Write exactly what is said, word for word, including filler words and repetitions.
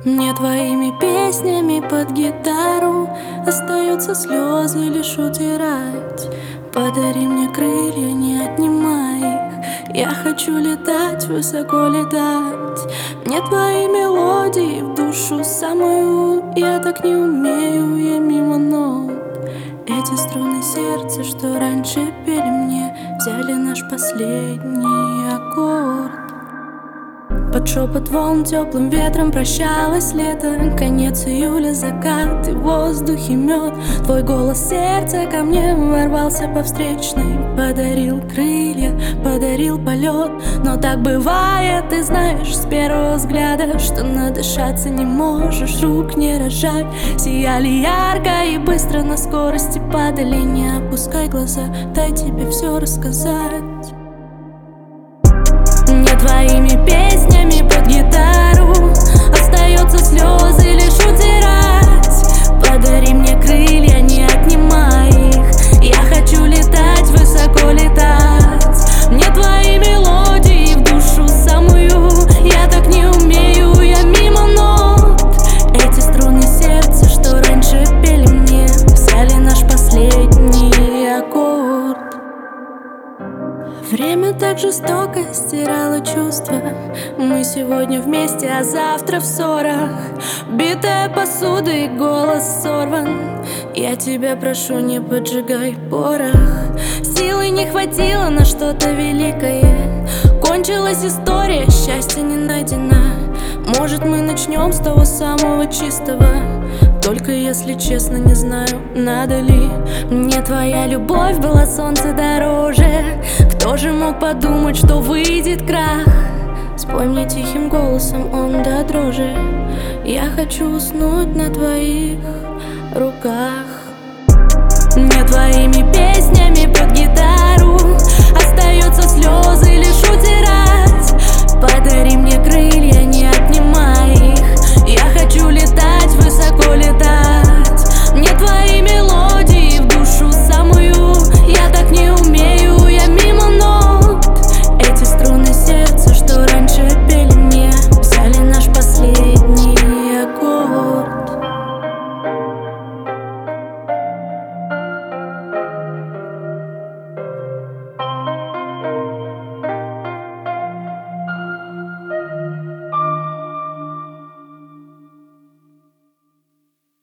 Мне твоими песнями под гитару остаются слезы лишь утирать. Подари мне крылья, не отнимай их. Я хочу летать, высоко летать. Мне твои мелодии в душу самую. Я так не умею, я мимо нот. Эти струны сердца, что раньше пели мне, взяли наш последний аккорд. Под шепот волн теплым ветром прощалось лето. Конец июля, закат и в воздухе мед. Твой голос сердца ко мне ворвался по встречной. Подарил крылья, подарил полет. Но так бывает, ты знаешь с первого взгляда, что надышаться не можешь, рук не разжать. Сияли ярко и быстро на скорости падали. Не опускай глаза, дай тебе все рассказать. Мне твоими песнями под гитару остаются слезы лишь утирать. Подари мне крылья, не отнимай их. Я хочу летать, высоко летать. Мне твои мелодии в душу самую. Я так не умею, я мимо нот. Эти струны сердца, что раньше пели мне, взяли наш последний аккорд. Время так жестоко стирало чувства. Мы сегодня вместе, а завтра в ссорах. Битая посуда и голос сорван. Я тебя прошу, не поджигай порох. Силы не хватило на что-то великое. Кончилась история, счастье не найдено. Может, мы начнем с того самого чистого. Только если честно, не знаю, надо ли. Мне твоя любовь была солнце дороже. Кто же мог подумать, что выйдет крах? Спой мне тихим голосом, он до дрожи. Я хочу уснуть на твоих руках. Мне твоими песнями под гитару остаются слезы лишь утирать.